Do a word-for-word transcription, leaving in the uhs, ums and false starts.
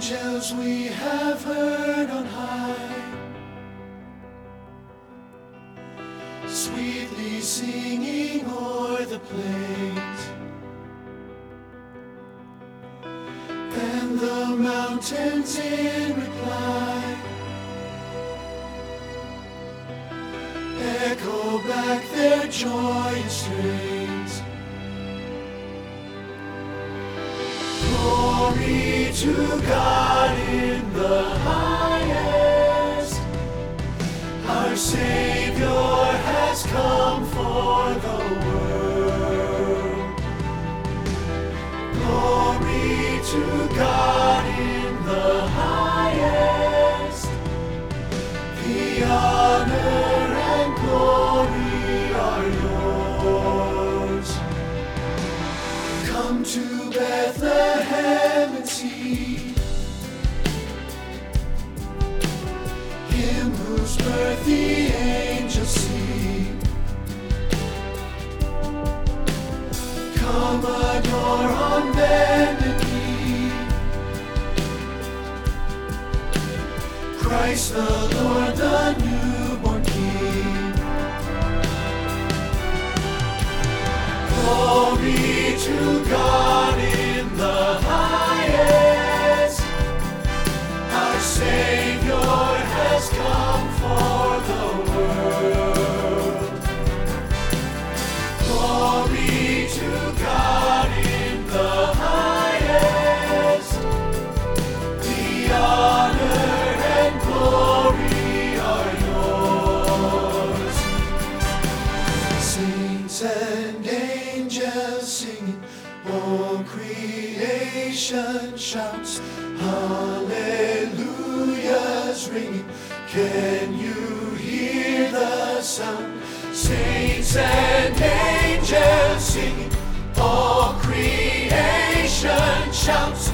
angels we have heard on high, sweetly singing o'er the plains, and the mountains in reply echo back their joyous strains. Glory to God in the highest, our Savior has come for the world. Glory to God in the highest, the honor and glory are yours. Come to Bethlehem and see Him whose birth the angels sing. Come adore on bended knee Christ the Lord, the newborn King. Glory to God in the highest, our Savior has come for the world. Glory to God in the highest, the honor and glory are yours. Saints and angels singing, all creation shouts, hallelujahs ringing. Can you hear the sound? Saints and angels singing, all creation shouts,